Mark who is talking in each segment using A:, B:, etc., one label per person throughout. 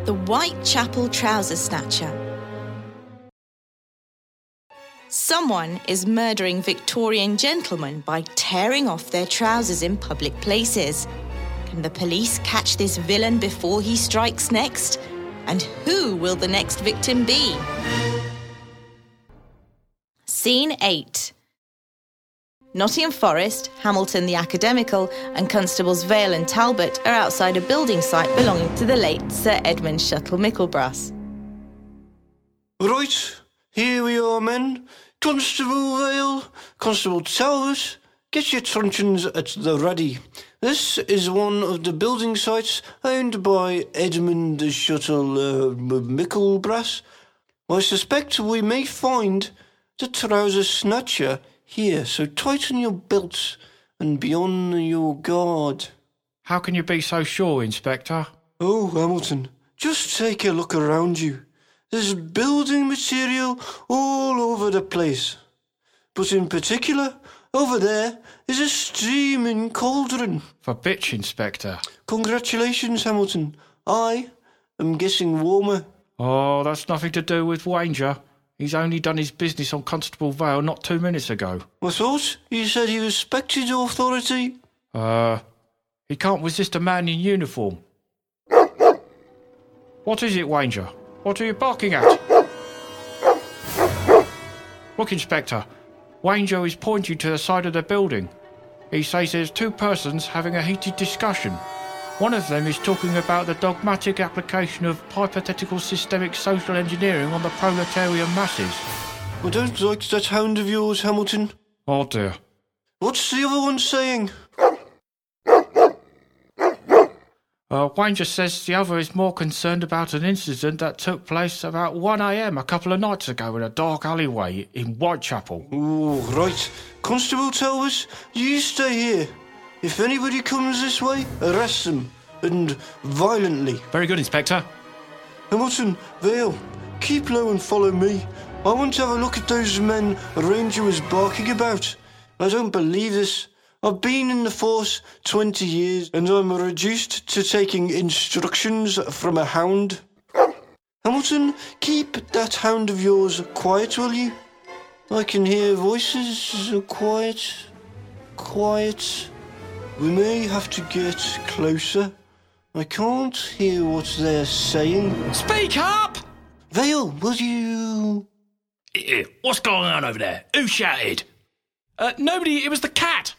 A: The Whitechapel Trouser Snatcher. Someone is murdering Victorian gentlemen by tearing off their trousers in public places. Can the police catch this villain before he strikes next? And who will the next victim be? Scene 8. Nottingham Forest, Hamilton the Academical, and Constables Vale and Talbot are outside a building site belonging to the late Sir Edmund Shuttle Micklebras.
B: Right, here we are, men. Constable Vale, Constable Talbot, get your truncheons at the ready. This is one of the building sites owned by Edmund Shuttle Micklebras. I suspect we may find the trouser snatcher here, so tighten your belts and be on your guard.
C: How can you be so sure, Inspector?
B: Oh, Hamilton, just take a look around you. There's building material all over the place. But in particular, over there is a steaming cauldron.
C: For bitch, Inspector.
B: Congratulations, Hamilton. I am getting warmer.
C: Oh, that's nothing to do with Wanger. He's only done his business on Constable Vale not 2 minutes ago.
B: I thought you said he respected authority.
C: He can't resist a man in uniform. What is it, Wanger? What are you barking at? Look, Inspector. Wanger is pointing to the side of the building. He says there's two persons having a heated discussion. One of them is talking about the dogmatic application of hypothetical systemic social engineering on the proletarian masses.
B: I don't like that hound of yours, Hamilton.
C: Oh dear.
B: What's the other one saying?
C: Wanger says the other is more concerned about an incident that took place about 1 a.m. a couple of nights ago in a dark alleyway in Whitechapel.
B: Oh, right. Constable Talbot, you stay here. If anybody comes this way, arrest them, and violently.
C: Very good, Inspector.
B: Hamilton, Vale, keep low and follow me. I want to have a look at those men Ranger was barking about. I don't believe this. I've been in the force 20 years, and I'm reduced to taking instructions from a hound. Hamilton, keep that hound of yours quiet, will you? I can hear voices. Quiet. Quiet. We may have to get closer. I can't hear what they're saying.
D: Speak up!
B: Vale, will you...
D: What's going on over there? Who shouted? Nobody, it was the cat.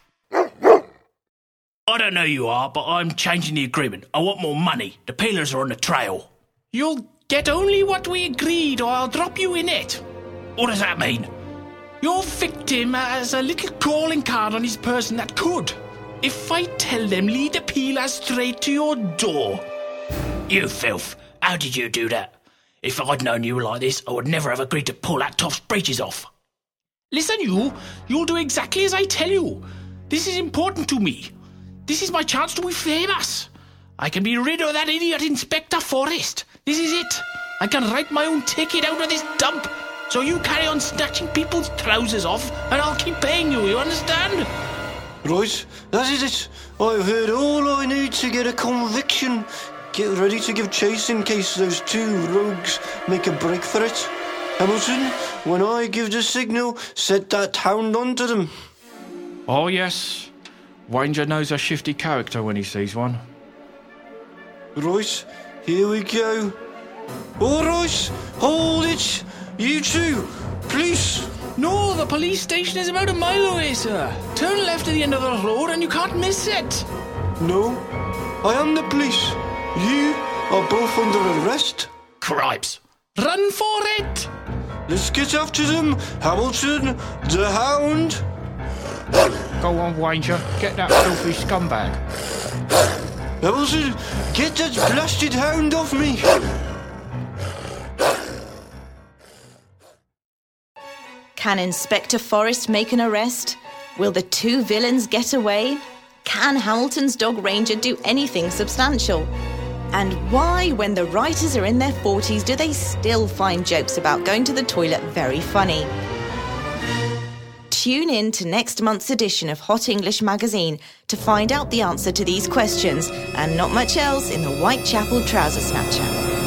D: I don't know who you are, but I'm changing the agreement. I want more money. The peelers are on the trail. You'll get only what we agreed, or I'll drop you in it. What does that mean? Your victim has a little calling card on his person that could. If I tell them, lead the peeler straight to your door. You filth. How did you do that? If I'd known you were like this, I would never have agreed to pull that toff's breeches off. Listen, you'll do exactly as I tell you. This is important to me. This is my chance to be famous. I can be rid of that idiot Inspector Forrest. This is it. I can write my own ticket out of this dump. So you carry on snatching people's trousers off, and I'll keep paying you understand?
B: Right, that is it. I've heard all I need to get a conviction. Get ready to give chase in case those two rogues make a break for it. Hamilton, when I give the signal, set that hound onto them.
C: Oh yes. Wanger knows a shifty character when he sees one.
B: Right, here we go. All right, hold it. You two, police.
D: No, the police station is about a mile away, sir. Turn left at the end of the road and you can't miss it.
B: No, I am the police. You are both under arrest.
D: Cripes. Run for it.
B: Let's get after them. Hamilton, the hound.
C: Go on, Wanger. Get that filthy scumbag.
B: Hamilton, get that blasted hound off me.
A: Can Inspector Forrest make an arrest? Will the two villains get away? Can Hamilton's dog Ranger do anything substantial? And why, when the writers are in their 40s, do they still find jokes about going to the toilet very funny? Tune in to next month's edition of Hot English Magazine to find out the answer to these questions and not much else in the Whitechapel Trouser Snatcher.